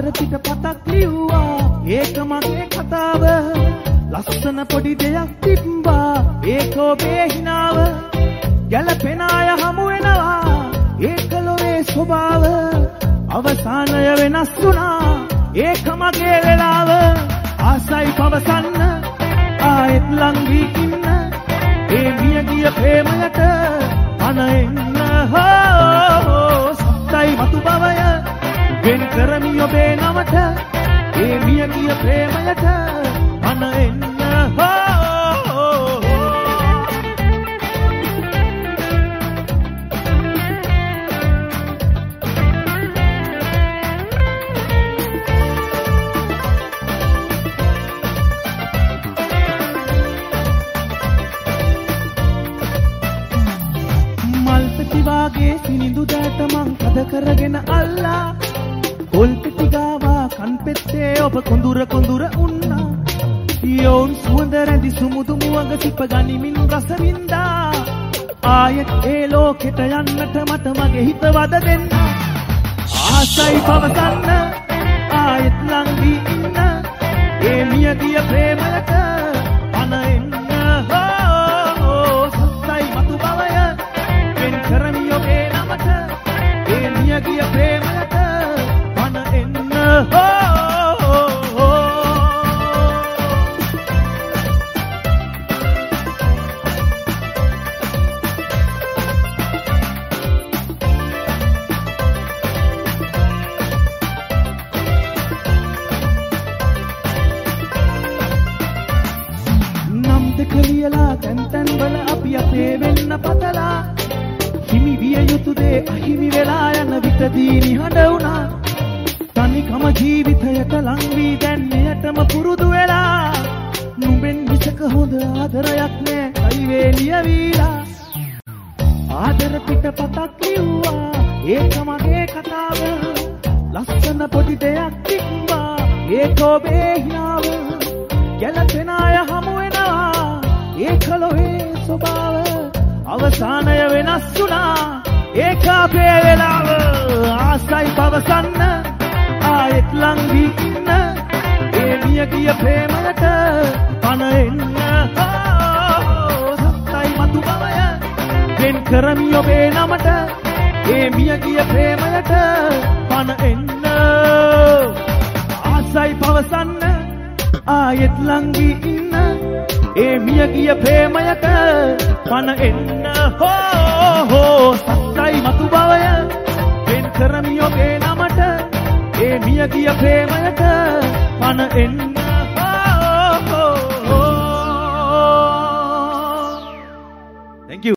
ආදර පිට පතක් ලිව්වා ඒක මගේ කතාව ලස්සන පොඩි දෙයක් තිබ්බා ඒක ඔබේ හිනාව ගැලපෙන අය හමු වෙනවා ඒක ලොවේ ස්වභාව අවසානය වෙනස් වුණා ඒක මගේ වෙලාව ආසයි පවසන්න ආයෙත් ලං වී ඉන්න ඒ මිය ගිය ප්‍රේමයට අන එන්න හෝ සත්‍යයි මතු බවය වෙන් කරමි ඔබේ නමට ඒ මිය ගිය ප්‍රේමයට අන එන්න හෝ වාගේ සිනිඳු දැට මං කද කරගෙන අල්ලා කොල් පිටි ගාවා කන් පෙත්තේ ඔබ කොඳුර උන්නා යෝන් සුවඳ රැඳි සුමුදු මුවඟ සිප ගනිමින් රස වින්දා ආයෙත් ඒ ලෝකෙට යන්නට මට මගේ හිත වද දෙන්න ආසයි පවසන්න ආයෙත් ලං වී ඉන්න ඒ මිය ගිය ප්‍රේමයට අන එන්න හෝ සත්‍යයි මතු බවය කරමි ඔබේ නමට ඒ මිය ගිය ප්‍රේමයට අන එන්න නම් දෙක ලියලා තැන් වල අපි අපේ වෙන්න පතලා හිමි විය යුතු දේ අහිමි වෙලා යන විටදී නිහඬ වුණා තනිකම ජීවිතයට ලං වී දැන් මෙයටම පුරුදු වෙලා නුඹෙන් විසක හොඳ ආදරයක් නෑ අයි වේලිය වීලා ආදර පිට පතක් ලිව්වා ඒක මගේ කතාව ලස්සන පොඩි දෙයක් තිබ්බා ඒක ඔබේ හිනාව ගැලපෙන අය හමු වෙනවා ඒක ලොවේ ස්වභාව අවසානය වෙනස් වුණා ඒක අපේ වෙලාව ආසයි පවසන්න ආයෙත් ලං වී ඉන්න ඒ මිය ගිය ප්‍රේමයට අන එන්න සත්‍යයි මතු බවය වෙන් කරමි ඔබේ නමට ඒ මිය ගිය ප්‍රේමයට අන එන්න ආසයි පවසන්න ආයෙත් ලං වී ඉන්න ඒ මිය ගිය ප්‍රේමයට පන එන්න හෝ සත්‍යයි මතු බවය වෙන් කරමි ඔබේ නමට ඒ මිය ගිය ප්‍රේමයට පන එන්න